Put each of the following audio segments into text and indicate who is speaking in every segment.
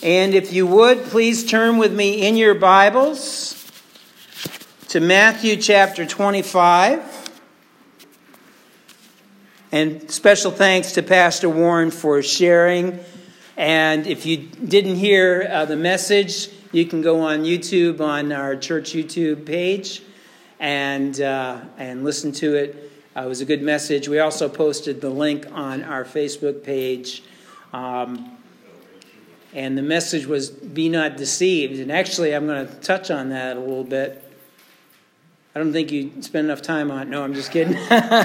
Speaker 1: And if you would, please turn with me in your Bibles to Matthew chapter 25. And special thanks to Pastor Warren for sharing. And if you didn't hear the message, you can go on YouTube, on our church YouTube page, and listen to it. It was a good message. We also posted the link on our Facebook page. And the message was, be not deceived. And actually, I'm going to touch on that a little bit. I don't think you spend enough time on it. No, I'm just kidding.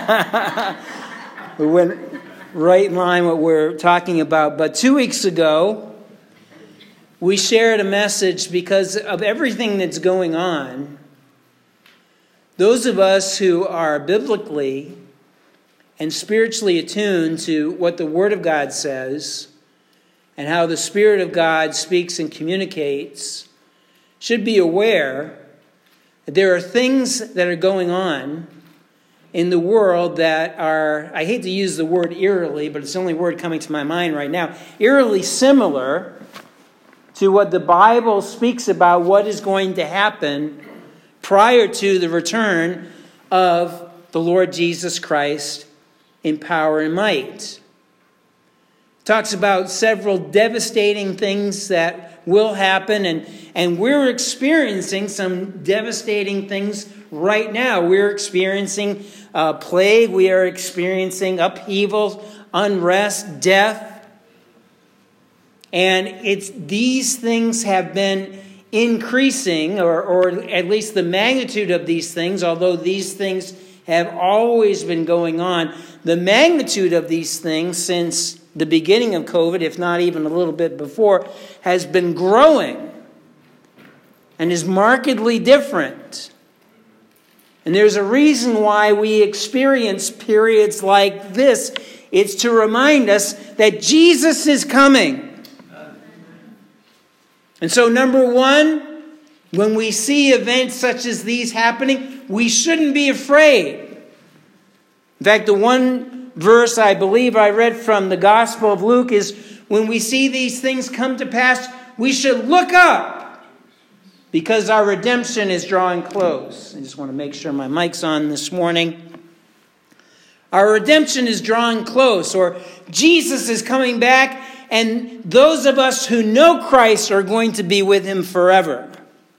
Speaker 1: We went right in line with what we're talking about. But 2 weeks ago, we shared a message because of everything that's going on. Those of us who are biblically and spiritually attuned to what the Word of God says and how the Spirit of God speaks and communicates should be aware that there are things that are going on in the world that are, I hate to use the word eerily, but it's the only word coming to my mind right now, eerily similar to what the Bible speaks about what is going to happen prior to the return of the Lord Jesus Christ in power and might. Talks about several devastating things that will happen, and we're experiencing some devastating things right now. We're experiencing plague, we are experiencing upheaval, unrest, death. And these things have been increasing, or at least the magnitude of these things, although these things have always been going on. The magnitude of these things since the beginning of COVID, if not even a little bit before, has been growing and is markedly different. And there's a reason why we experience periods like this. It's to remind us that Jesus is coming. And so, number one, when we see events such as these happening, we shouldn't be afraid. In fact, the one verse I believe I read from the Gospel of Luke is, when we see these things come to pass, we should look up because our redemption is drawing close. I just want to make sure my mic's on this morning. Our redemption is drawing close, or Jesus is coming back, and those of us who know Christ are going to be with him forever.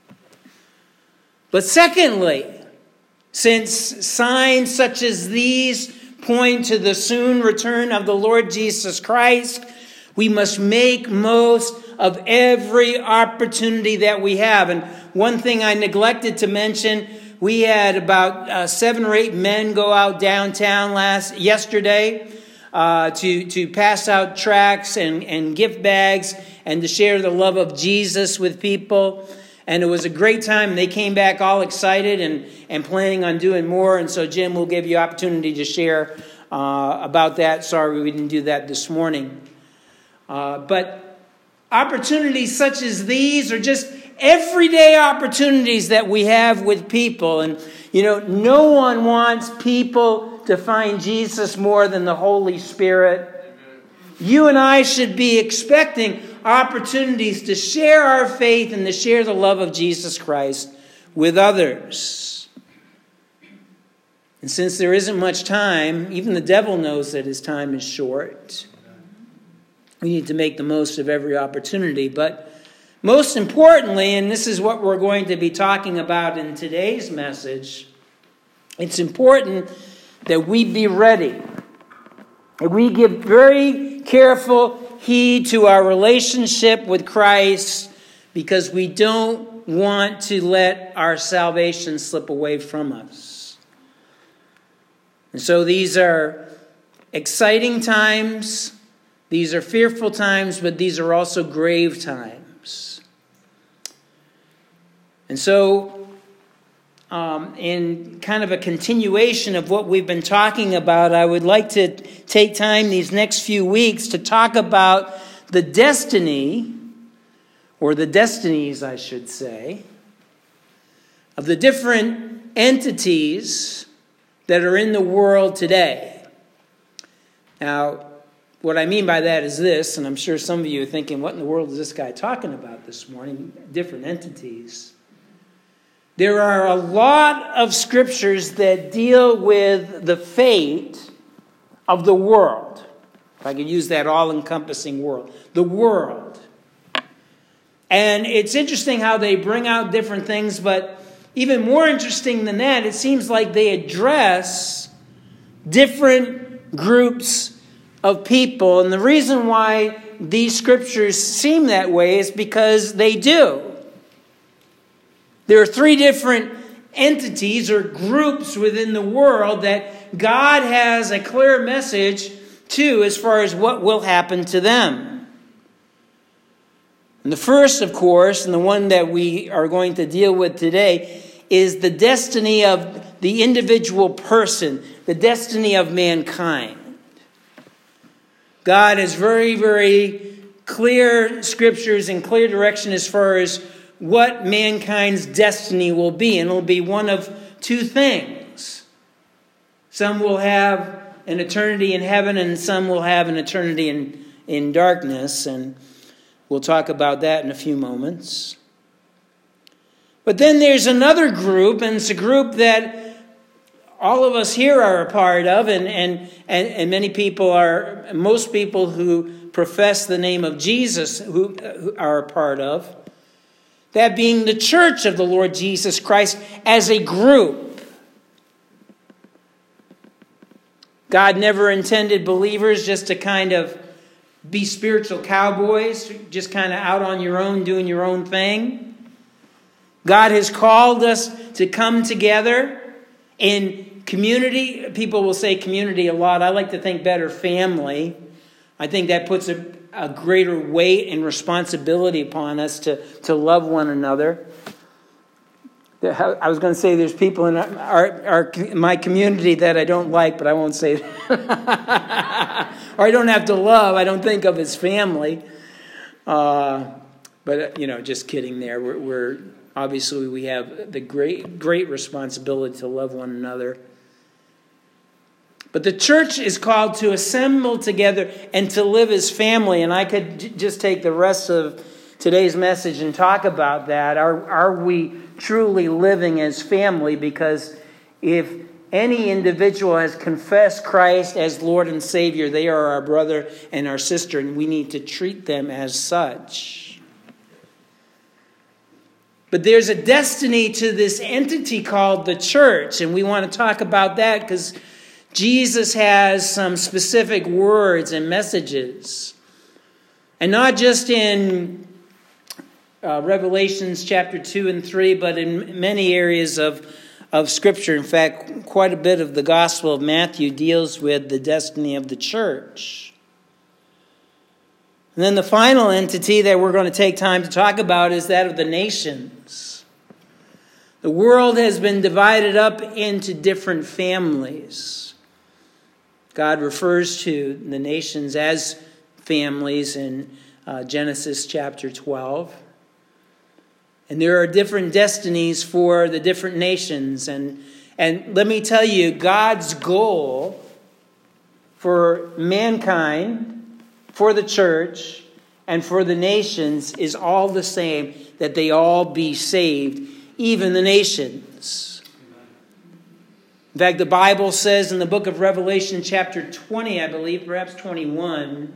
Speaker 1: But secondly, since signs such as these point to the soon return of the Lord Jesus Christ, we must make most of every opportunity that we have. And one thing I neglected to mention, we had about 7 or 8 men go out downtown yesterday to pass out tracts and gift bags and to share the love of Jesus with people. And it was a great time. They came back all excited and planning on doing more. And so Jim will give you opportunity to share about that. Sorry we didn't do that this morning. But opportunities such as these are just everyday opportunities that we have with people. And, no one wants people to find Jesus more than the Holy Spirit. You and I should be expecting opportunities to share our faith and to share the love of Jesus Christ with others. And since there isn't much time, even the devil knows that his time is short. We need to make the most of every opportunity. But most importantly, and this is what we're going to be talking about in today's message, it's important that we be ready. That we give very careful heed to our relationship with Christ, because we don't want to let our salvation slip away from us. And so these are exciting times, these are fearful times, but these are also grave times. And so, in kind of a continuation of what we've been talking about, I would like to take time these next few weeks to talk about the destiny, or the destinies, I should say, of the different entities that are in the world today. Now, what I mean by that is this, and I'm sure some of you are thinking, what in the world is this guy talking about this morning? Different entities. There are a lot of scriptures that deal with the fate of the world. If I could use that all-encompassing world. The world. And it's interesting how they bring out different things, but even more interesting than that, it seems like they address different groups of people. And the reason why these scriptures seem that way is because they do. There are three different entities or groups within the world that God has a clear message to as far as what will happen to them. And the first, of course, and the one that we are going to deal with today, is the destiny of the individual person, the destiny of mankind. God has very, very clear scriptures and clear direction as far as what mankind's destiny will be. And it'll be one of two things. Some will have an eternity in heaven and some will have an eternity in darkness. And we'll talk about that in a few moments. But then there's another group, and it's a group that all of us here are a part of, and many people are, most people who profess the name of Jesus who are a part of. That being the church of the Lord Jesus Christ as a group. God never intended believers just to kind of be spiritual cowboys, just kind of out on your own, doing your own thing. God has called us to come together in community. People will say community a lot. I like to think better family. I think that puts a greater weight and responsibility upon us to love one another. I was going to say there's people in my community that I don't like, but I won't say that. Or I don't have to love. I don't think of as family. But, just kidding there. We're obviously we have the great responsibility to love one another. But the church is called to assemble together and to live as family. And I could just take the rest of today's message and talk about that. Are we truly living as family? Because if any individual has confessed Christ as Lord and Savior, they are our brother and our sister, and we need to treat them as such. But there's a destiny to this entity called the church, and we want to talk about that because Jesus has some specific words and messages. And not just in Revelations chapter 2 and 3, but in many areas of Scripture. In fact, quite a bit of the Gospel of Matthew deals with the destiny of the church. And then the final entity that we're going to take time to talk about is that of the nations. The world has been divided up into different families. God refers to the nations as families in Genesis chapter 12. And there are different destinies for the different nations. And let me tell you, God's goal for mankind, for the church, and for the nations is all the same, that they all be saved, even the nations. In fact, the Bible says in the book of Revelation chapter 20, I believe, perhaps 21,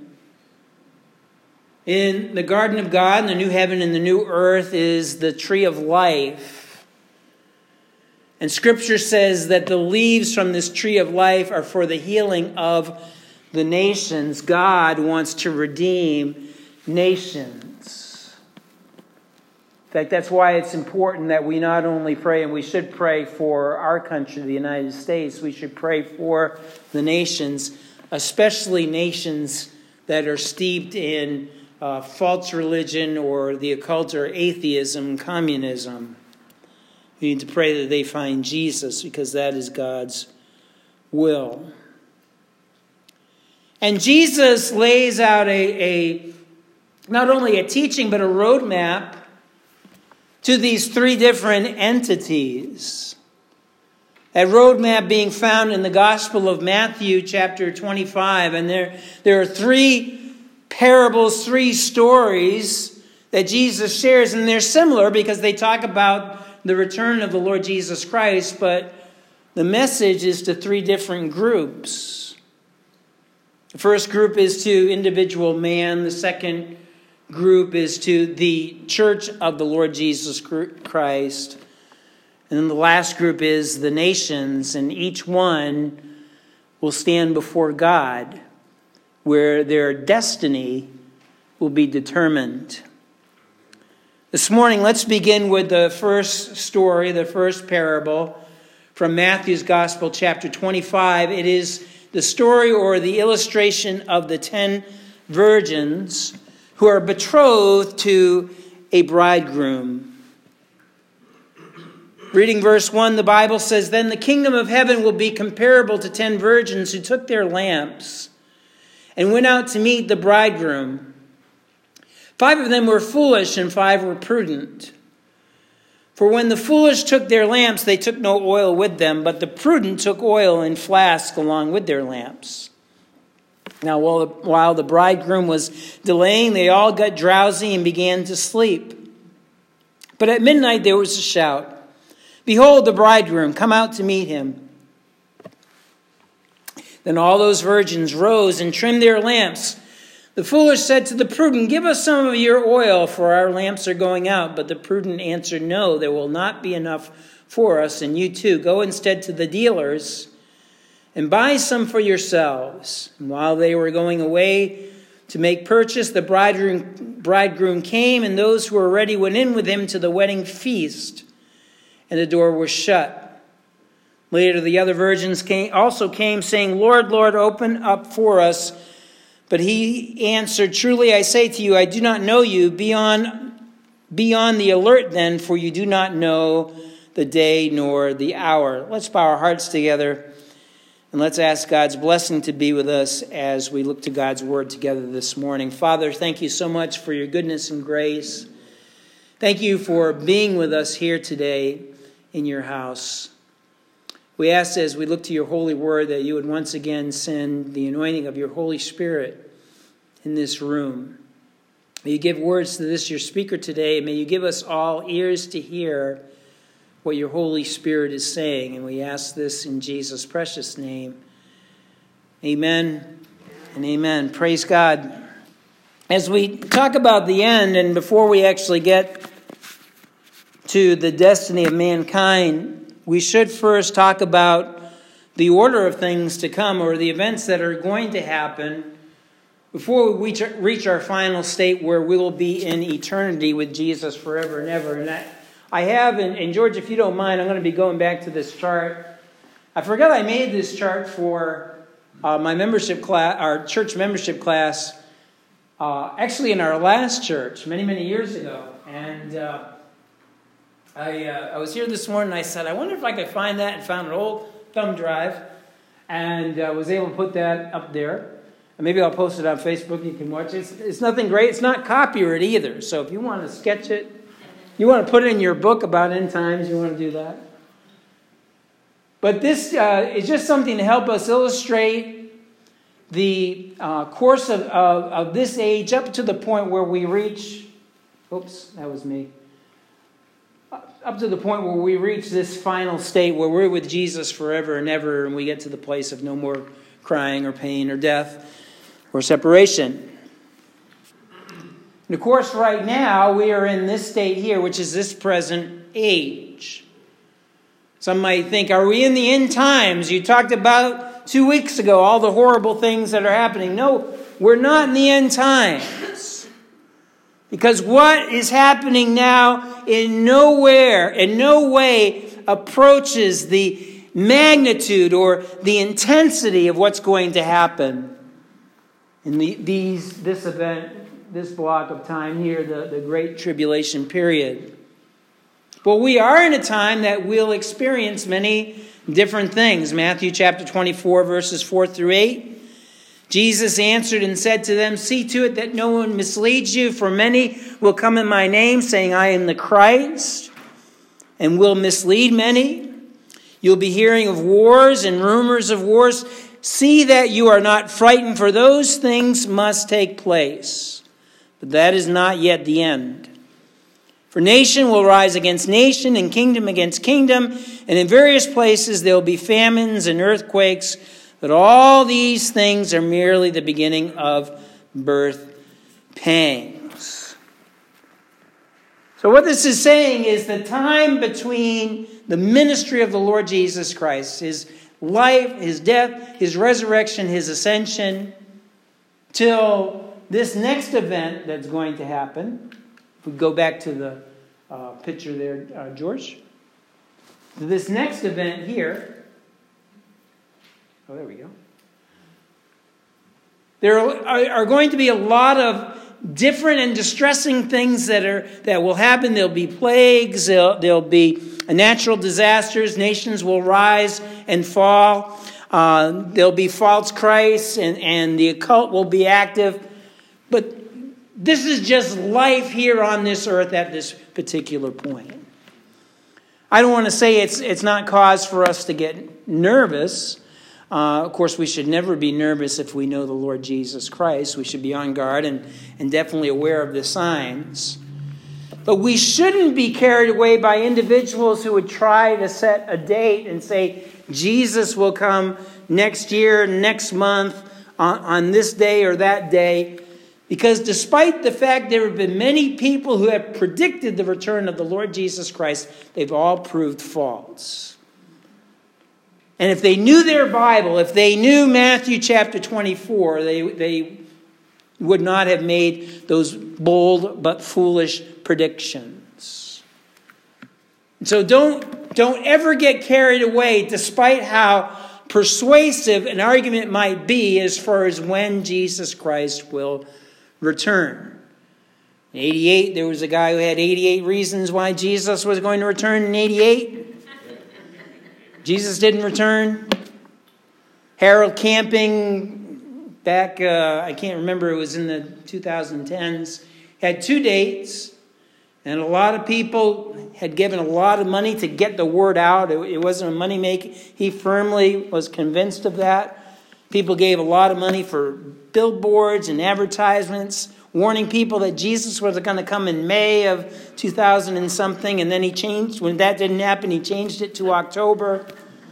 Speaker 1: in the garden of God, in the new heaven and the new earth, is the tree of life. And Scripture says that the leaves from this tree of life are for the healing of the nations. God wants to redeem nations. In fact, that's why it's important that we not only pray, and we should pray for our country, the United States, we should pray for the nations, especially nations that are steeped in false religion or the occult or atheism, communism. We need to pray that they find Jesus because that is God's will. And Jesus lays out not only a teaching, but a roadmap to these three different entities. That roadmap being found in the Gospel of Matthew chapter 25. And there are three parables, three stories that Jesus shares. And they're similar because they talk about the return of the Lord Jesus Christ. But the message is to three different groups. The first group is to individual man. The second group is to the church of the Lord Jesus Christ. And then the last group is the nations, and each one will stand before God, where their destiny will be determined. This morning, let's begin with the first story, the first parable from Matthew's Gospel, chapter 25. It is the story or the illustration of the 10 virgins who are betrothed to a bridegroom. Reading verse 1, the Bible says, "Then the kingdom of heaven will be comparable to 10 virgins who took their lamps and went out to meet the bridegroom. 5 of them were foolish and 5 were prudent. For when the foolish took their lamps, they took no oil with them, but the prudent took oil in flasks along with their lamps. Now while the bridegroom was delaying, they all got drowsy and began to sleep. But at midnight there was a shout, 'Behold the bridegroom, come out to meet him.' Then all those virgins rose and trimmed their lamps. The foolish said to the prudent, 'Give us some of your oil, for our lamps are going out.' But the prudent answered, 'No, there will not be enough for us, and you too, go instead to the dealers and buy some for yourselves.' And while they were going away to make purchase, the bridegroom came, and those who were ready went in with him to the wedding feast, and the door was shut. Later the other virgins also came, saying, 'Lord, Lord, open up for us.' But he answered, 'Truly I say to you, I do not know you. Be on the alert then, for you do not know the day nor the hour.'" Let's bow our hearts together, and let's ask God's blessing to be with us as we look to God's word together this morning. Father, thank you so much for your goodness and grace. Thank you for being with us here today in your house. We ask as we look to your holy word that you would once again send the anointing of your Holy Spirit in this room. May you give words to this, your speaker today. May you give us all ears to hear what your Holy Spirit is saying. And we ask this in Jesus' precious name. Amen and amen. Praise God. As we talk about the end, and before we actually get to the destiny of mankind, we should first talk about the order of things to come, or the events that are going to happen before we reach our final state where we will be in eternity with Jesus forever and ever. And I have, and George, if you don't mind, I'm going to be going back to this chart. I forgot I made this chart for my membership class, our church membership class, actually in our last church many, many years ago. And I was here this morning and I said, I wonder if I could find that, and found an old thumb drive and was able to put that up there. And maybe I'll post it on Facebook. You can watch it. It's nothing great. It's not copyright either. So if you want to sketch it, you want to put it in your book about end times, you want to do that. But this is just something to help us illustrate the course of this age up to the point where we reach, oops, that was me. Up to the point where we reach this final state where we're with Jesus forever and ever, and we get to the place of no more crying or pain or death or separation. And of course, right now, we are in this state here, which is this present age. Some might think, are we in the end times? You talked about 2 weeks ago all the horrible things that are happening. No, we're not in the end times. Because what is happening now in no way approaches the magnitude or the intensity of what's going to happen in this event, this block of time here, the Great Tribulation period. But we are in a time that will experience many different things. Matthew chapter 24, verses 4 through 8. Jesus answered and said to them, "See to it that no one misleads you, for many will come in my name, saying, I am the Christ, and will mislead many. You'll be hearing of wars and rumors of wars. See that you are not frightened, for those things must take place. But that is not yet the end. For nation will rise against nation and kingdom against kingdom, and in various places there will be famines and earthquakes. But all these things are merely the beginning of birth pangs. So what this is saying is the time between the ministry of the Lord Jesus Christ, his life, his death, his resurrection, his ascension, till this next event that's going to happen. If we go back to the picture there, George. This next event here. Oh, there we go. There are going to be a lot of different and distressing things that will happen. There'll be plagues. There'll be natural disasters. Nations will rise and fall. There'll be false Christs, and the occult will be active. But this is just life here on this earth at this particular point. I don't want to say it's not cause for us to get nervous. Of course, we should never be nervous if we know the Lord Jesus Christ. We should be on guard and definitely aware of the signs. But we shouldn't be carried away by individuals who would try to set a date and say, Jesus will come next year, next month, on this day or that day. Because despite the fact there have been many people who have predicted the return of the Lord Jesus Christ, they've all proved false. And if they knew their Bible, if they knew Matthew chapter 24, they would not have made those bold but foolish predictions. So don't ever get carried away, despite how persuasive an argument might be as far as when Jesus Christ will return. In 88, there was a guy who had 88 reasons why Jesus was going to return in 88. Jesus didn't return. Harold Camping, back, I can't remember, it was in the 2010s, had 2 dates, and a lot of people had given a lot of money to get the word out. It wasn't a money making. He firmly was convinced of that. People gave a lot of money for billboards and advertisements, warning people that Jesus was going to come in May of 2000 and something, and then he changed. When that didn't happen, he changed it to October.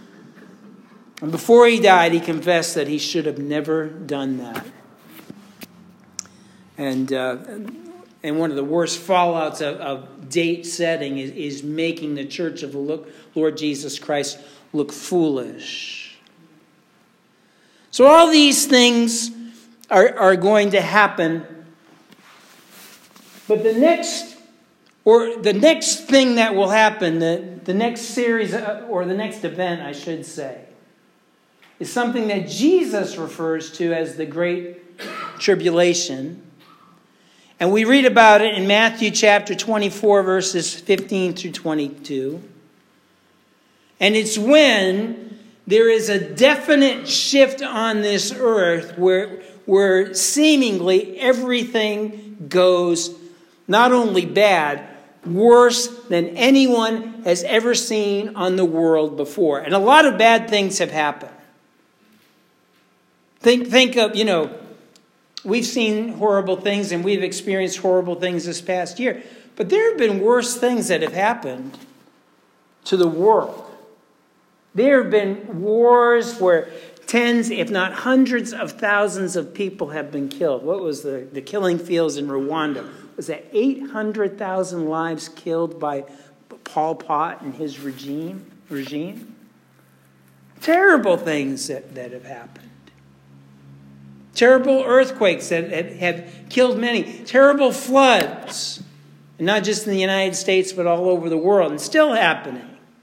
Speaker 1: And before he died, he confessed that he should have never done that. And one of the worst fallouts of date setting is making the church of the Lord Jesus Christ look foolish. So all these things are going to happen. But the next thing that will happen, the next series, or the next event, I should say, is something that Jesus refers to as the Great Tribulation. And we read about it in Matthew chapter 24, verses 15 through 22. And it's when there is a definite shift on this earth where seemingly everything goes not only bad, worse than anyone has ever seen on the world before. And a lot of bad things have happened. Think of, we've seen horrible things and we've experienced horrible things this past year. But there have been worse things that have happened to the world. There have been wars where tens, if not hundreds of thousands of people have been killed. What was the killing fields in Rwanda? Was that 800,000 lives killed by Pol Pot and his regime? Terrible things that have happened. Terrible earthquakes that have killed many. Terrible floods. And not just in the United States, but all over the world. And still happening.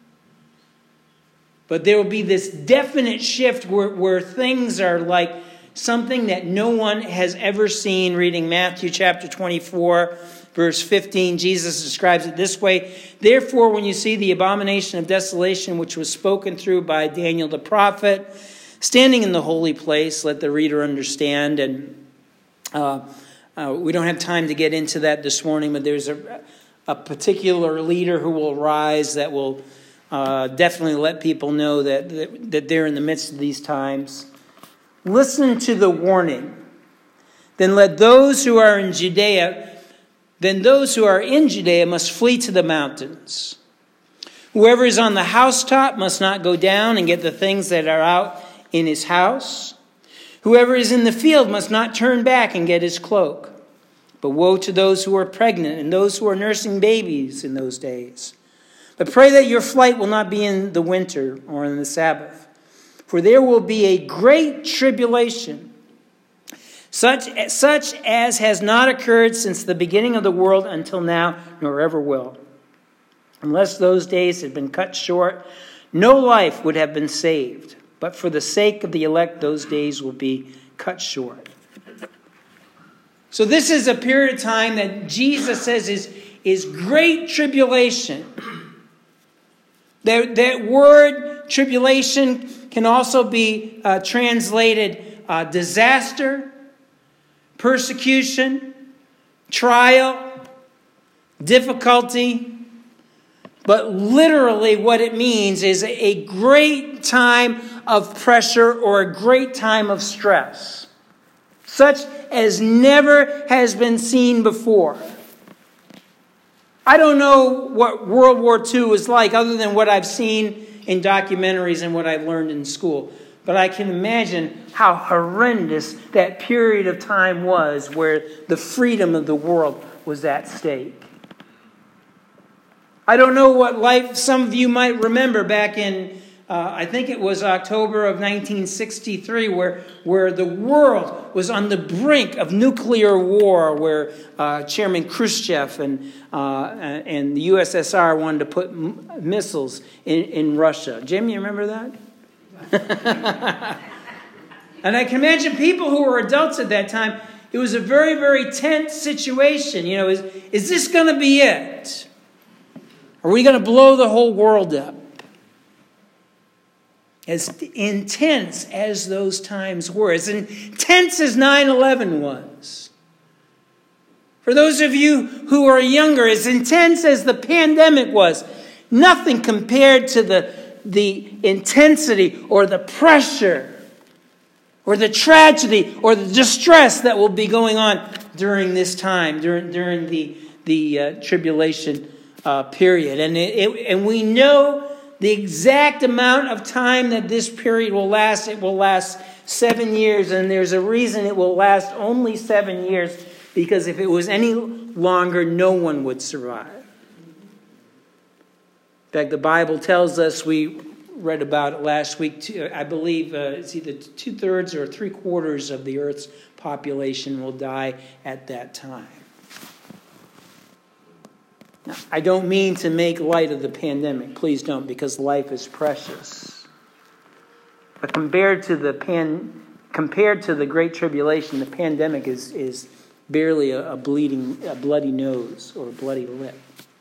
Speaker 1: But there will be this definite shift where things are like something that no one has ever seen. Reading Matthew chapter 24, verse 15, Jesus describes it this way. Therefore, when you see the abomination of desolation, which was spoken through by Daniel the prophet, standing in the holy place, let the reader understand. And we don't have time to get into that this morning, but there's a particular leader who will rise that will definitely let people know that they're in the midst of these times. Listen to the warning. Then those who are in Judea must flee to the mountains. Whoever is on the housetop must not go down and get the things that are out in his house. Whoever is in the field must not turn back and get his cloak. But woe to those who are pregnant and those who are nursing babies in those days. But pray that your flight will not be in the winter or in the Sabbath. For there will be a great tribulation, such as has not occurred since the beginning of the world until now, nor ever will. Unless those days had been cut short, no life would have been saved. But for the sake of the elect, those days will be cut short. So this is a period of time that Jesus says is great tribulation. That word tribulation can also be translated disaster, persecution, trial, difficulty. But literally what it means is a great time of pressure or a great time of stress, such as never has been seen before. I don't know what World War II was like other than what I've seen in documentaries and what I've learned in school. But I can imagine how horrendous that period of time was where the freedom of the world was at stake. I don't know what life some of you might remember back in, I think it was October of 1963, where the world was on the brink of nuclear war, where Chairman Khrushchev and the USSR wanted to put missiles in Russia. Jim, you remember that? And I can imagine people who were adults at that time, it was a very, very tense situation. You know, is this going to be it? Are we going to blow the whole world up? As intense as those times were, as intense as 9/11 was. For those of you who are younger, as intense as the pandemic was, nothing compared to the intensity or the pressure or the tragedy or the distress that will be going on during this time, during the tribulation period. And we know the exact amount of time that this period will last. It will last 7 years, and there's a reason it will last only 7 years, because if it was any longer, no one would survive. In fact, the Bible tells us, we read about it last week, I believe it's either 2/3 or 3/4 of the earth's population will die at that time. Now, I don't mean to make light of the pandemic. Please don't, because life is precious. But compared to the Great Tribulation, the pandemic is barely a bloody nose or a bloody lip.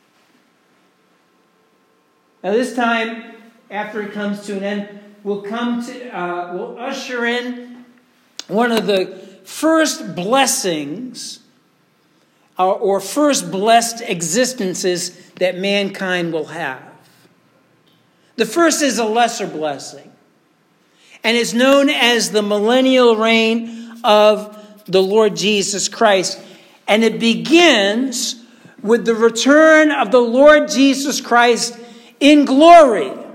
Speaker 1: Now, this time, after it comes to an end, we'll usher in one of the first blessings or first blessed existences that mankind will have. The first is a lesser blessing, and is known as the millennial reign of the Lord Jesus Christ. And it begins with the return of the Lord Jesus Christ in glory. Amen.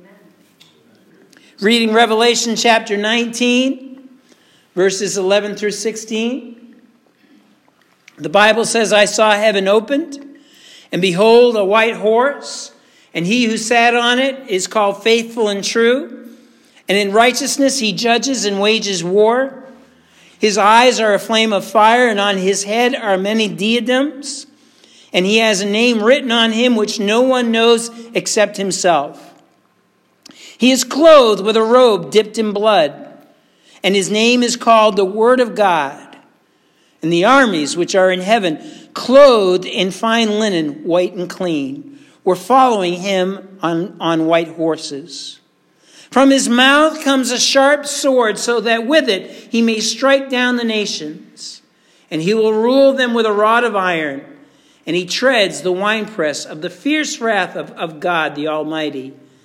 Speaker 1: Reading Revelation chapter 19, verses 11 through 16. The Bible says, I saw heaven opened, and behold, a white horse, and he who sat on it is called Faithful and True, and in righteousness he judges and wages war. His eyes are a flame of fire, and on his head are many diadems, and he has a name written on him which no one knows except himself. He is clothed with a robe dipped in blood, and his name is called the Word of God. And the armies which are in heaven, clothed in fine linen, white and clean, were following him on white horses. From his mouth comes a sharp sword, so that with it he may strike down the nations. And he will rule them with a rod of iron. And he treads the winepress of the fierce wrath of God the Almighty.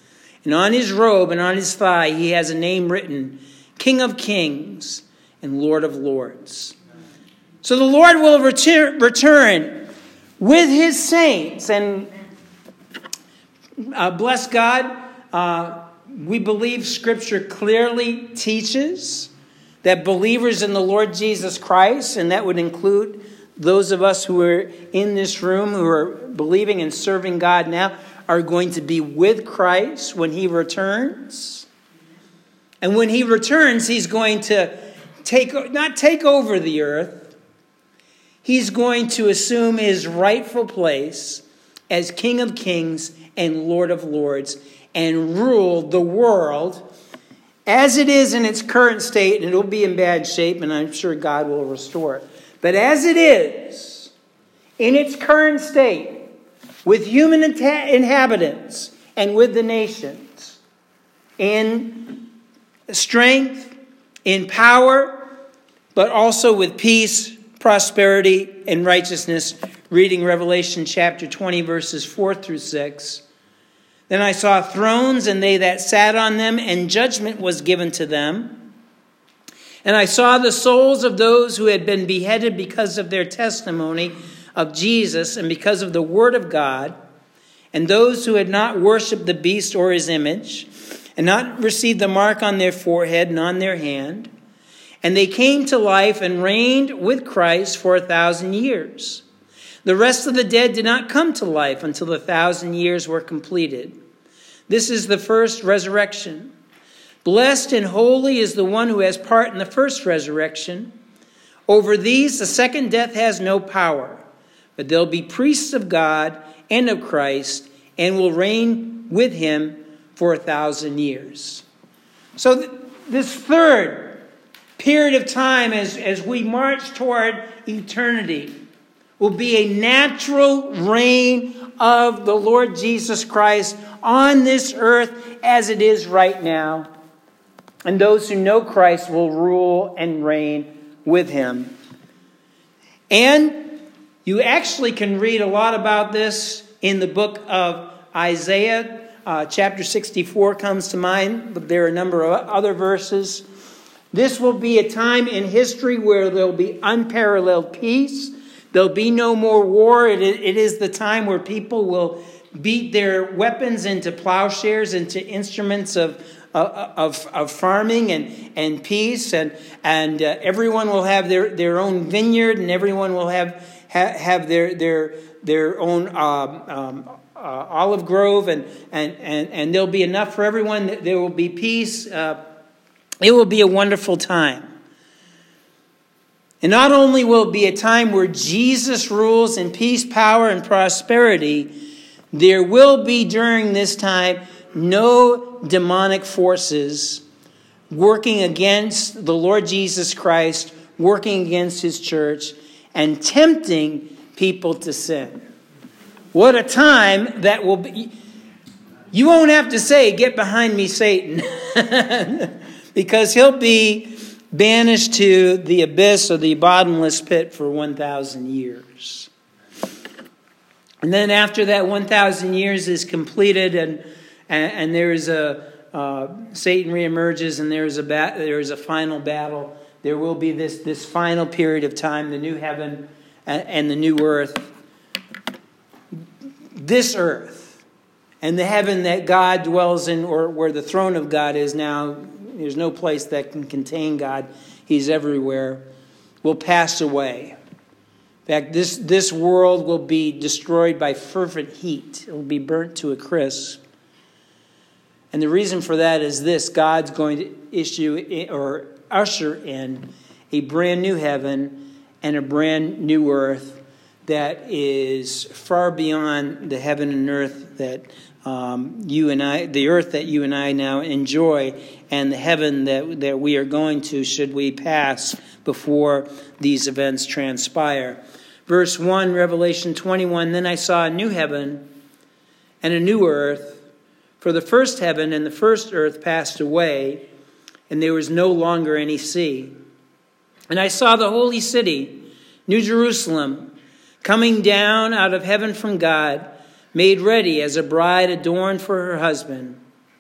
Speaker 1: And on his robe and on his thigh he has a name written, King of Kings and Lord of Lords. So the Lord will return with his saints. And bless God, we believe Scripture clearly teaches that believers in the Lord Jesus Christ, and that would include those of us who are in this room who are believing and serving God now, are going to be with Christ when he returns. And when he returns, he's going to not take over the earth. He's going to assume his rightful place as King of Kings and Lord of Lords and rule the world as it is in its current state, and it'll be in bad shape, and I'm sure God will restore it. But as it is in its current state, with human inhabitants and with the nations, in strength, in power, but also with peace, prosperity, and righteousness. Reading Revelation chapter 20, verses 4 through 6. Then I saw thrones, and they that sat on them, and judgment was given to them. And I saw the souls of those who had been beheaded because of their testimony of Jesus and because of the word of God, and those who had not worshipped the beast or his image, and not received the mark on their forehead and on their hand. And they came to life and reigned with Christ for 1,000 years. The rest of the dead did not come to life until the 1,000 years were completed. This is the first resurrection. Blessed and holy is the one who has part in the first resurrection. Over these the second death has no power, but they'll be priests of God and of Christ, and will reign with him for 1,000 years. So this third period of time as we march toward eternity will be a natural reign of the Lord Jesus Christ on this earth as it is right now. And those who know Christ will rule and reign with him. And you actually can read a lot about this in the book of Isaiah. Chapter 64 comes to mind, but there are a number of other verses. This will be a time in history where there will be unparalleled peace. There'll be no more war. It is the time where people will beat their weapons into plowshares, into instruments of farming and peace, and everyone will have their own vineyard, and everyone will have their own olive grove, and there'll be enough for everyone. There will be peace. It will be a wonderful time. And not only will it be a time where Jesus rules in peace, power, and prosperity, there will be during this time no demonic forces working against the Lord Jesus Christ, working against his church, and tempting people to sin. What a time that will be. You won't have to say, "Get behind me, Satan," because he'll be banished to the abyss or the bottomless pit for 1,000 years. And then after that 1,000 years is completed, and there is Satan reemerges, and there is a final battle. There will be this final period of time, the new heaven and the new earth. This earth and the heaven that God dwells in, or where the throne of God is now, there's no place that can contain God. He's everywhere. Will pass away. In fact, this world will be destroyed by fervent heat. It will be burnt to a crisp. And the reason for that is this: God's going to issue or usher in a brand new heaven and a brand new earth that is far beyond the heaven and earth that the earth that you and I now enjoy, and the heaven that we are going to should we pass before these events transpire. Verse 1, Revelation 21, "Then I saw a new heaven and a new earth, for the first heaven and the first earth passed away, and there was no longer any sea. And I saw the holy city, New Jerusalem, coming down out of heaven from God, made ready as a bride adorned for her husband.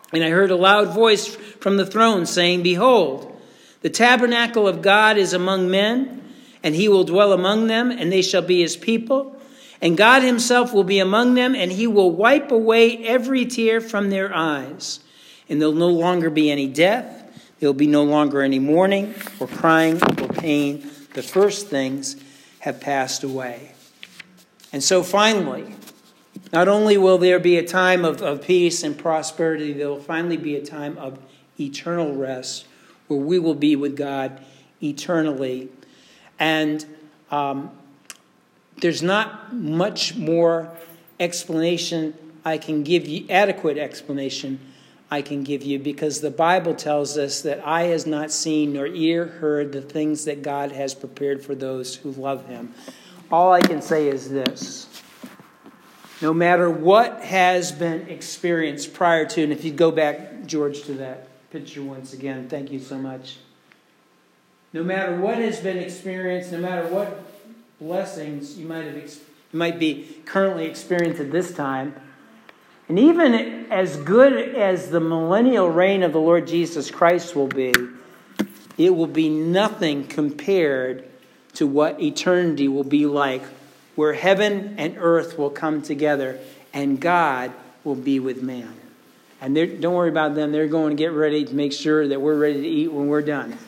Speaker 1: And I heard a loud voice from the throne saying, Behold, the tabernacle of God is among men, and he will dwell among them, and they shall be his people. And God himself will be among them, and he will wipe away every tear from their eyes. And there'll no longer be any death. There'll be no longer any mourning or crying or pain. The first things have passed away. And so finally, not only will there be a time of peace and prosperity, there will finally be a time of eternal rest where we will be with God eternally. And there's not much more explanation I can give you, adequate explanation I can give you, because the Bible tells us that eye has not seen nor ear heard the things that God has prepared for those who love him. All I can say is this. No matter what has been experienced prior to, and if you go back, George, to that picture once again, thank you so much. No matter what has been experienced, no matter what blessings you might be currently experiencing at this time, and even as good as the millennial reign of the Lord Jesus Christ will be, it will be nothing compared to what eternity will be like, where heaven and earth will come together and God will be with man. And don't worry about them. They're going to get ready to make sure that we're ready to eat when we're done.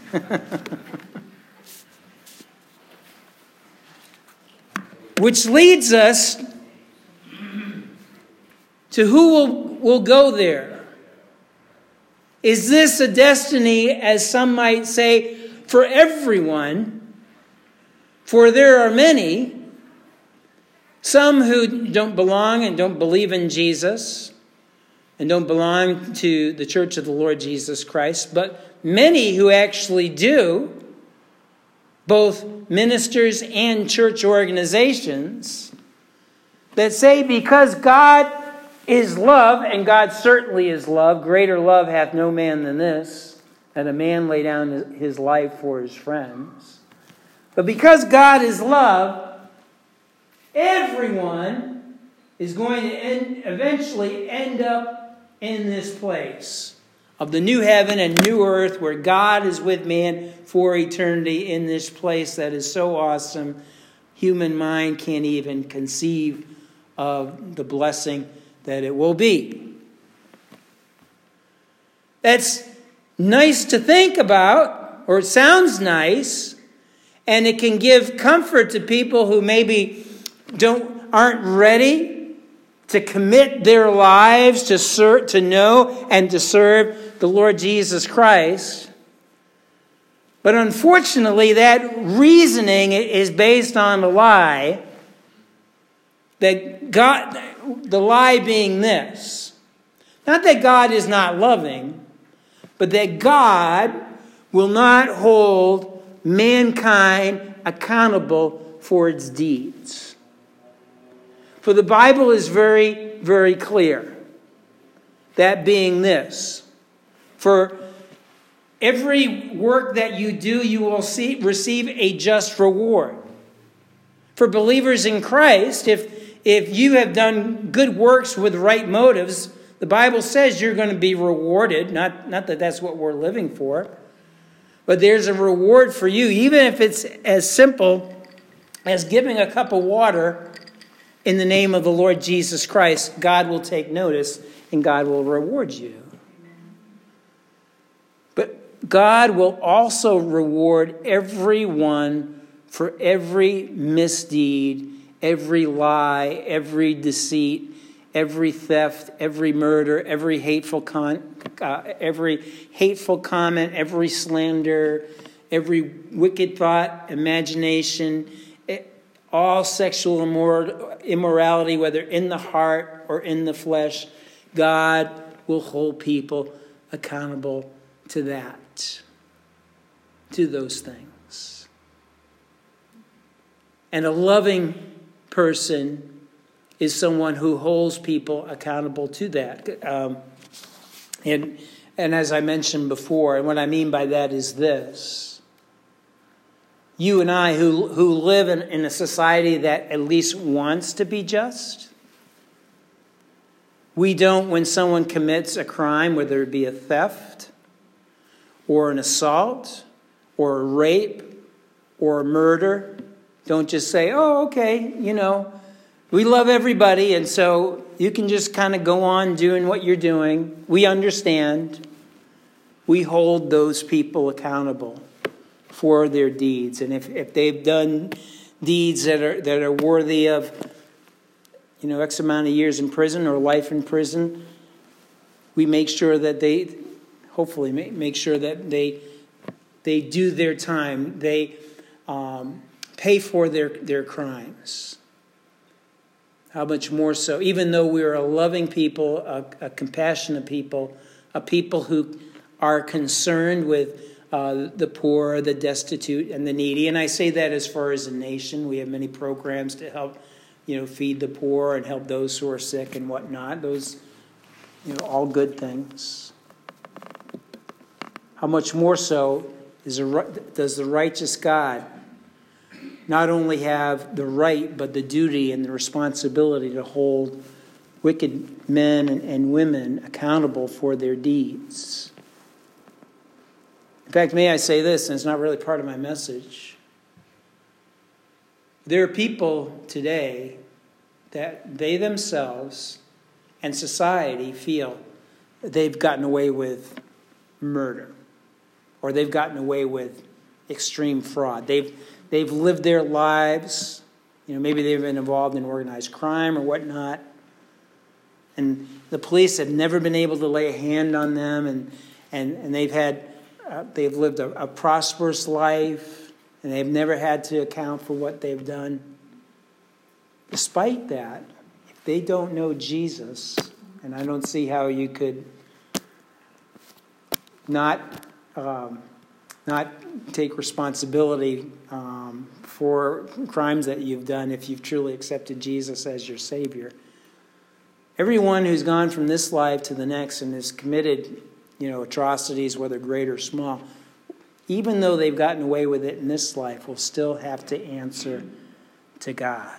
Speaker 1: Which leads us to who will go there. Is this a destiny, as some might say, for everyone? For there are many, some who don't belong and don't believe in Jesus and don't belong to the church of the Lord Jesus Christ, but many who actually do, both ministers and church organizations, that say because God is love, and God certainly is love, greater love hath no man than this, that a man lay down his life for his friends. But because God is love, everyone is going to eventually end up in this place of the new heaven and new earth where God is with man for eternity, in this place that is so awesome, human mind can't even conceive of the blessing that it will be. That's nice to think about, or it sounds nice, and it can give comfort to people who maybe aren't ready to commit their lives to know and to serve the Lord Jesus Christ. But unfortunately, that reasoning is based on a lie. That God, the lie being this: not that God is not loving, but that God will not hold mankind accountable for its deeds. For the Bible is very, very clear. That being this: for every work that you do, you will receive a just reward. For believers in Christ, if you have done good works with right motives, the Bible says you're going to be rewarded. Not that that's what we're living for, but there's a reward for you, even if it's as simple as giving a cup of water in the name of the Lord Jesus Christ. God will take notice and God will reward you. But God will also reward everyone for every misdeed, every lie, every deceit, every theft, every murder, every hateful comment, every slander, every wicked thought, imagination, all sexual immorality, whether in the heart or in the flesh. God will hold people accountable to that, to those things. And a loving person is someone who holds people accountable to that. And as I mentioned before, and what I mean by that is this: you and I who live in a society that at least wants to be just, We don't, when someone commits a crime, whether it be a theft or an assault or a rape or a murder, don't just say, oh, okay, we love everybody, and so you can just kind of go on doing what you're doing. We understand. We hold those people accountable for their deeds. And if they've done deeds that are worthy of, X amount of years in prison or life in prison, we make sure that they, hopefully make sure that they do their time. They pay for their crimes. How much more so, even though we are a loving people, a compassionate people, a people who are concerned with the poor, the destitute, and the needy. And I say that as far as a nation. We have many programs to help, feed the poor and help those who are sick and whatnot. Those, all good things. How much more so does the righteous God not only have the right, but the duty and the responsibility to hold wicked men and women accountable for their deeds? In fact, may I say this, and it's not really part of my message. There are people today that they themselves and society feel they've gotten away with murder, or they've gotten away with extreme fraud. They've lived their lives, maybe they've been involved in organized crime or whatnot, and the police have never been able to lay a hand on them, and they've lived a prosperous life, and they've never had to account for what they've done. Despite that, if they don't know Jesus, and I don't see how you could not take responsibility for crimes that you've done if you've truly accepted Jesus as your Savior. Everyone who's gone from this life to the next and has committed, atrocities, whether great or small, even though they've gotten away with it in this life, will still have to answer to God.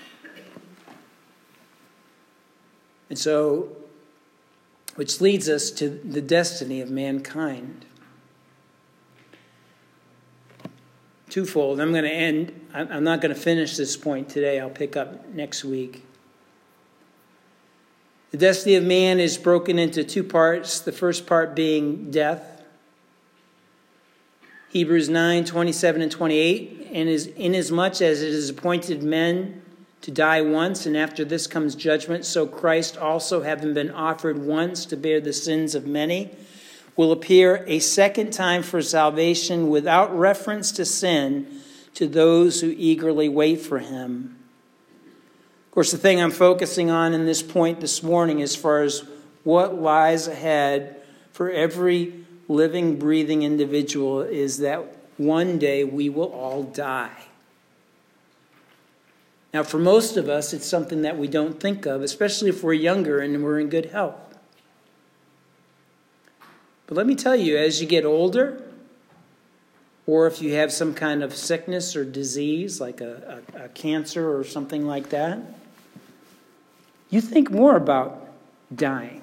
Speaker 1: And so, which leads us to the destiny of mankind. Twofold. I'm going to end. I'm not going to finish this point today. I'll pick up next week. The destiny of man is broken into two parts. The first part being death. Hebrews 9:27 and 28. And inasmuch as it is appointed men to die once, and after this comes judgment, so Christ also, having been offered once to bear the sins of many, will appear a second time for salvation without reference to sin to those who eagerly wait for him. Of course, the thing I'm focusing on in this point this morning, as far as what lies ahead for every living, breathing individual, is that one day we will all die. Now, for most of us, it's something that we don't think of, especially if we're younger and we're in good health. But let me tell you, as you get older, or if you have some kind of sickness or disease, like a cancer or something like that, you think more about dying.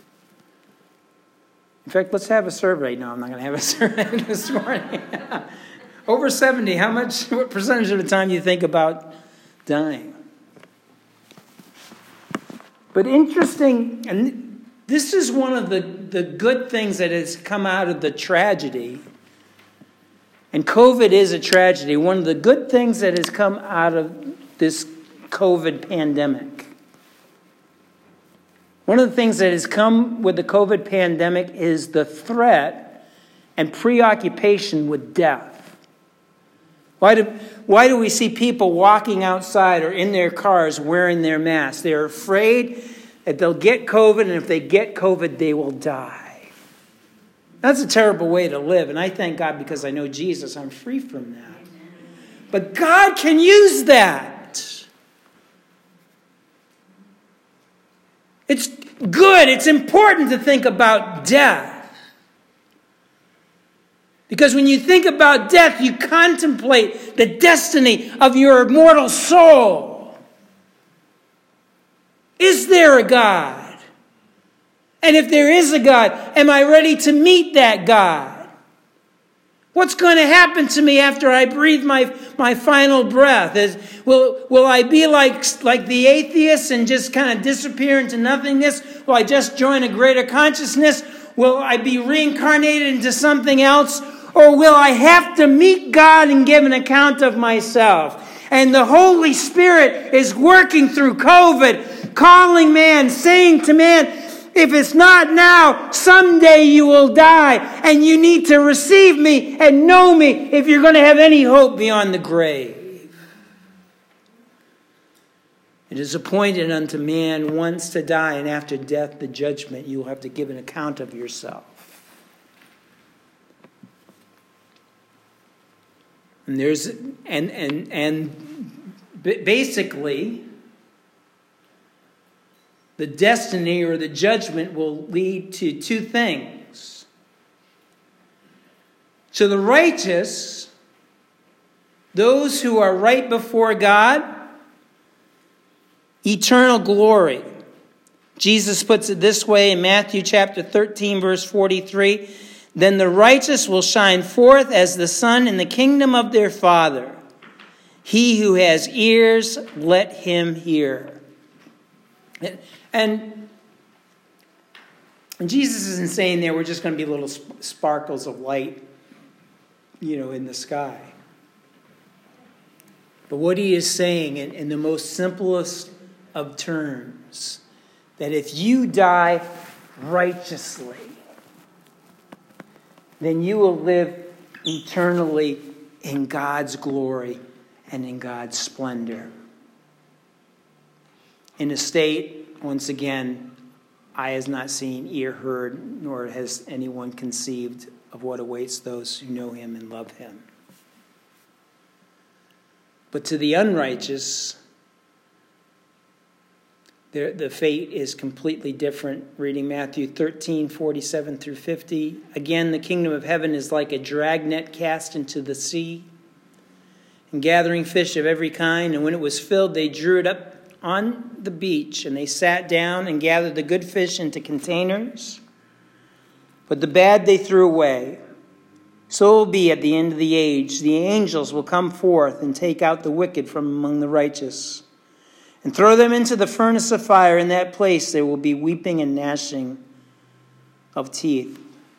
Speaker 1: In fact, let's have a survey. No, I'm not going to have a survey this morning. Over 70, what percentage of the time do you think about dying? But interesting, and this is one of the good things that has come out of the tragedy. And COVID is a tragedy. One of the good things that has come out of this COVID pandemic. One of the things that has come with the COVID pandemic is the threat and preoccupation with death. Why do we see people walking outside or in their cars wearing their masks? They're afraid that they'll get COVID, and if they get COVID, they will die. That's a terrible way to live, and I thank God because I know Jesus, I'm free from that. But God can use that. It's good, it's important to think about death. Because when you think about death, you contemplate the destiny of your immortal soul. Is there a God? And if there is a God, am I ready to meet that God? What's going to happen to me after I breathe my final breath? Will I be like the atheists and just kind of disappear into nothingness? Will I just join a greater consciousness? Will I be reincarnated into something else? Or will I have to meet God and give an account of myself? And the Holy Spirit is working through COVID, calling man, saying to man, if it's not now, someday you will die. And you need to receive me and know me if you're going to have any hope beyond the grave. It is appointed unto man once to die, and after death the judgment. You will have to give an account of yourself. And basically, the destiny or the judgment will lead to two things. To the righteous, those who are right before God, eternal glory. Jesus puts it this way in Matthew chapter 13, verse 43. Then the righteous will shine forth as the sun in the kingdom of their Father. He who has ears, let him hear. And Jesus isn't saying there we're just going to be little sparkles of light, in the sky. But what he is saying in the most simplest of terms, that if you die righteously, then you will live eternally in God's glory and in God's splendor. In a state, once again, eye has not seen, ear heard, nor has anyone conceived of what awaits those who know him and love him. But to the unrighteous, the fate is completely different. Reading Matthew 13, 47 through 50. Again, the kingdom of heaven is like a dragnet cast into the sea, and gathering fish of every kind. And when it was filled, they drew it up on the beach, and they sat down and gathered the good fish into containers, but the bad they threw away. So it will be at the end of the age. The angels will come forth and take out the wicked from among the righteous and throw them into the furnace of fire. In that place there will be weeping and gnashing of teeth.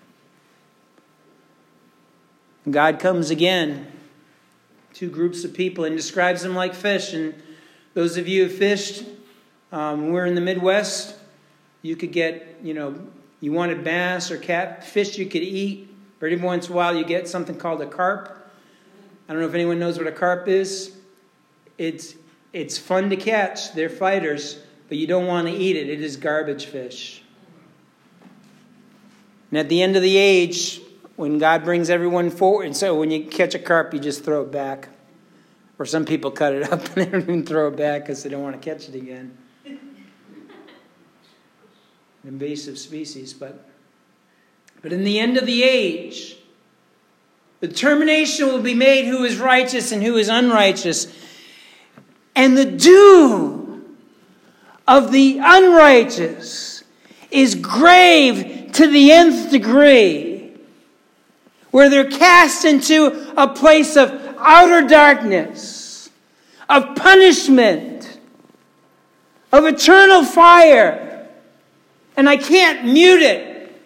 Speaker 1: And God comes again, two groups of people, and describes them like fish. And those of you who fished, we're in the Midwest, you could get, you wanted bass or catfish you could eat. But every once in a while you get something called a carp. I don't know if anyone knows what a carp is. It's fun to catch. They're fighters, but you don't want to eat it. It is garbage fish. And at the end of the age, when God brings everyone forward, and so when you catch a carp, you just throw it back. Or some people cut it up and they don't even throw it back because they don't want to catch it again. An invasive species, but in the end of the age, the determination will be made who is righteous and who is unrighteous. And the doom of the unrighteous is grave to the nth degree, where they're cast into a place of outer darkness, of punishment, of eternal fire. And I can't mute it.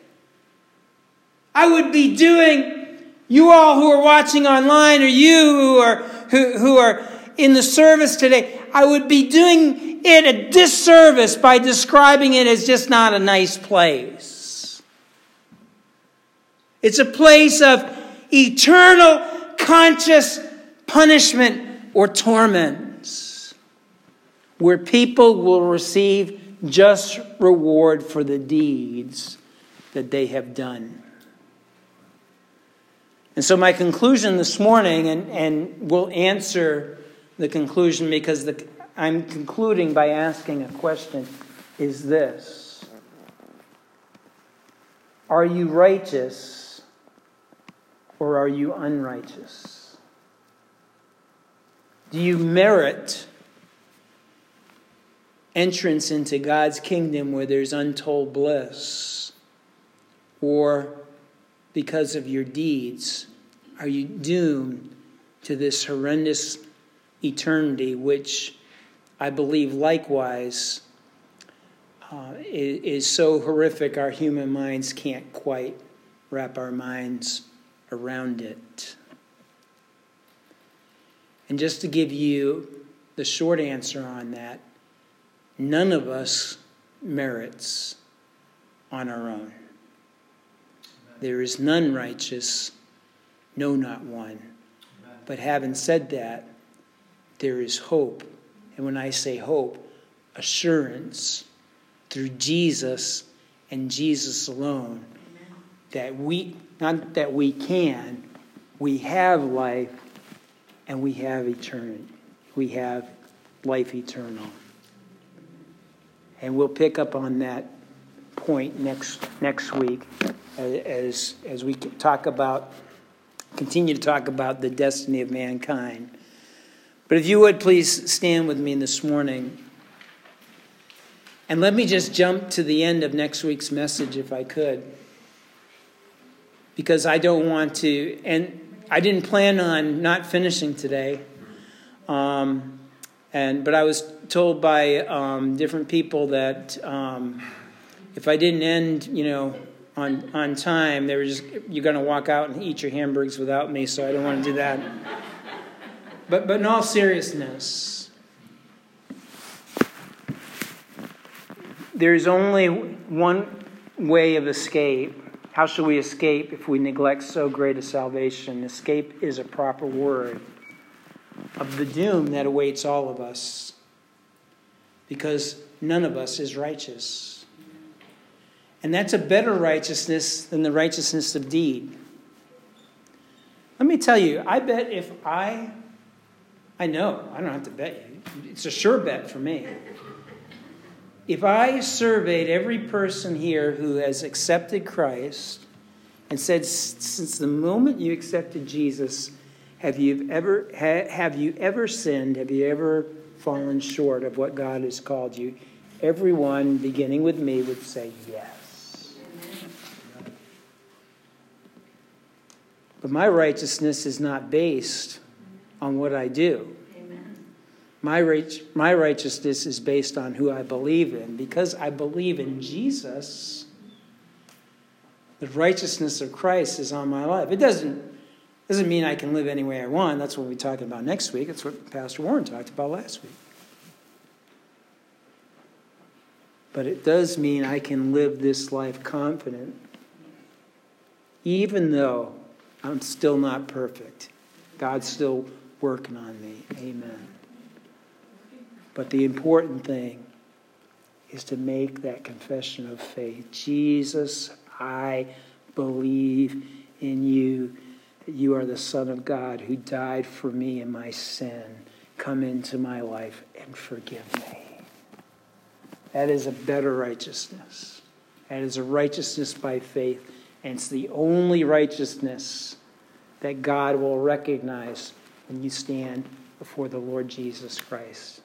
Speaker 1: I would be doing, you all who are watching online, or you who are in the service today, I would be doing it a disservice by describing it as just not a nice place. It's a place of eternal, conscious punishment or torments, where people will receive just reward for the deeds that they have done. And so my conclusion this morning, and we'll answer the conclusion because I'm concluding by asking a question, is this: are you righteous or are you unrighteous? Do you merit entrance into God's kingdom where there's untold bliss? Or because of your deeds, are you doomed to this horrendous eternity, which I believe likewise is so horrific our human minds can't quite wrap our minds around it? And just to give you the short answer on that, none of us merits on our own. There is none righteous, no, not one. But having said that, there is hope. And when I say hope, assurance through Jesus and Jesus alone, that we, not that we can, we have life and we have eternity. We have life eternal. And we'll pick up on that point next week as we continue to talk about the destiny of mankind. But if you would please stand with me this morning. And let me just jump to the end of next week's message if I could. Because I don't want to, and I didn't plan on not finishing today. But I was told by different people that if I didn't end, on time, they were you're going to walk out and eat your hamburgers without me, so I don't want to do that. But in all seriousness, there's only one way of escape. How shall we escape if we neglect so great a salvation? Escape is a proper word of the doom that awaits all of us, because none of us is righteous. And that's a better righteousness than the righteousness of deed. Let me tell you, I bet if I know, I don't have to bet you. It's a sure bet for me. If I surveyed every person here who has accepted Christ and said, since the moment you accepted Jesus, have you ever sinned? Have you ever fallen short of what God has called you? Everyone, beginning with me, would say yes. But my righteousness is not based on what I do. Amen. My righteousness is based on who I believe in. Because I believe in Jesus, the righteousness of Christ is on my life. It doesn't mean I can live any way I want. That's what we're talking about next week. That's what Pastor Warren talked about last week. But it does mean I can live this life confident, even though I'm still not perfect. God's still working on me. Amen. But the important thing is to make that confession of faith. Jesus, I believe in you, that you are the Son of God who died for me in my sin. Come into my life and forgive me. That is a better righteousness. That is a righteousness by faith. And it's the only righteousness that God will recognize when you stand before the Lord Jesus Christ.